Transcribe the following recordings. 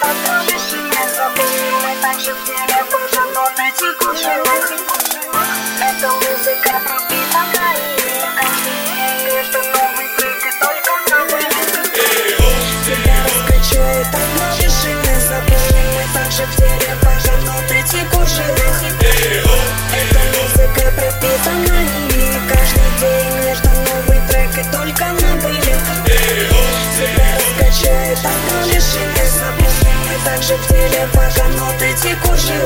остановишь и не забудешь. Также в теле тоже ноты текущие. Эта музыка пропитана ими. Каждый день лишь новый трек и только новый. Тебя раскачает, остановишь и не забудешь. Также в теле тоже ноты текущие. Эта музыка пропитана ими. Каждый день лишь новый трек и только новый. Тебя раскачает, остановишь и не забудешь. Также в теле тоже ноты текущие.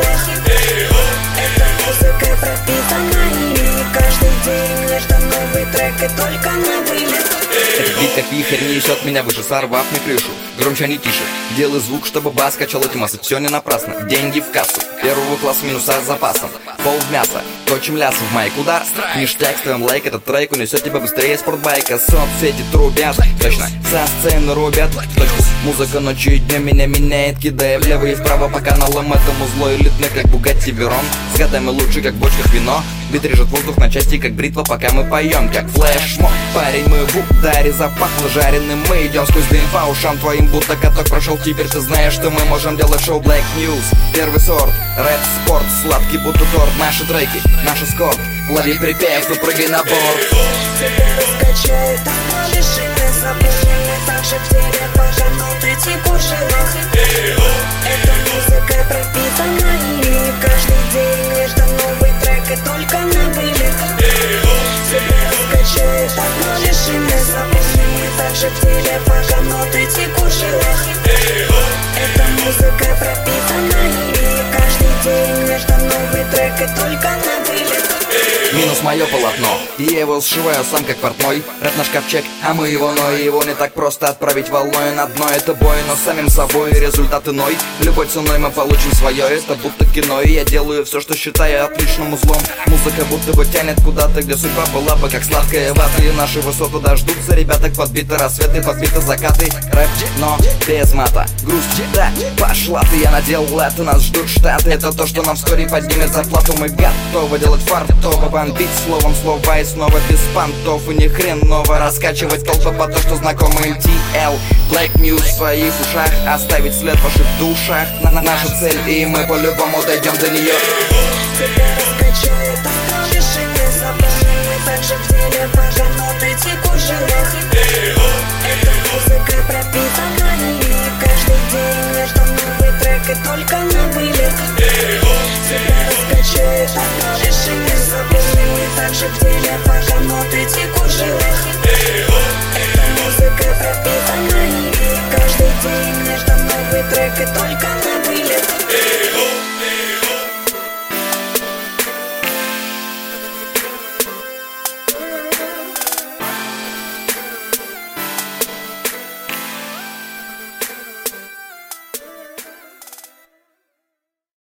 Эта музыка пропитана ими. Каждый день лишь новый трек и только новый. Этот бит как вихрь несет меня выше, сорвав мне крышу. Громче, а не тише. Делай звук, чтобы бас качал эти массы. Все не напрасно, деньги в кассу. Первого класса минуса с запасом. Пол в мясо, точим лясом в майк. Удар, ништяк, ставим лайк. Этот трек унесет тебя быстрее спортбайка. Соцсети трубят, точно, со сцены рубят. Точно, музыка ночью и днем меня меняет, кидая влево и вправо по каналам. Этому злой элитный, как Бугатти Верон. С годами лучше, как в бочках вино. Бит режет воздух на части, как бритва, пока мы поем, как флешмоб. Парень, мы в ударе, запахло жареным. Мы идем сквозь дым по ушам твоим, будто каток прошел. Теперь ты знаешь, что мы можем делать шоу Black News. Первый сорт, рэп, спорт, сладкий будто торт. Наши треки, наш эскорт. Лови припев, ну прыгай на борт. Тебя раскачает, остановишь и не забудешь. Также в теле тоже ноты текущие. Эта музыка пропитана ими. Каждый день лишь новый трек и только новый. Тебя раскачает, остановишь и не забудешь. Также в теле тоже ноты текущие. Эта музыка пропитана ими. Каждый день лишь новый трек и только новый. Минус мое полотно, и я его сшиваю сам как портной. Рэп наш ковчег, а мы его, но его не так просто отправить волной на дно. Это бой, но самим собой результат иной. Любой ценой мы получим свое, это будто кино. И я делаю все, что считаю отличным узлом. Музыка будто бы тянет куда-то, где судьба была бы как сладкая вата. И наши высоты дождутся ребята, подбиты рассветы, подбиты закаты. Рэп, но без мата, грусть, да, пошла ты, я наделал это. Нас ждут штаты, это то, что нам вскоре поднимет зарплату. Мы готовы делать фартово, бомбить словом слова и снова без понтов. И ни хреново раскачивать толпы по то, что знакомы MTL. Black News в своих ушах, оставить след в ваших душах. Наша цель, и мы по-любому дойдем до нее. Тебя раскачает, остановишь и не забудешь. Также в теле тоже ноты текущие. Эта музыка пропитана ими. Каждый день лишь новый трек и только новый. Тебя раскачает, остановишь и не забудешь. Также в теле тоже ноты текущие. Эта музыка пропитана ими. Каждый день лишь новый трек и только новый.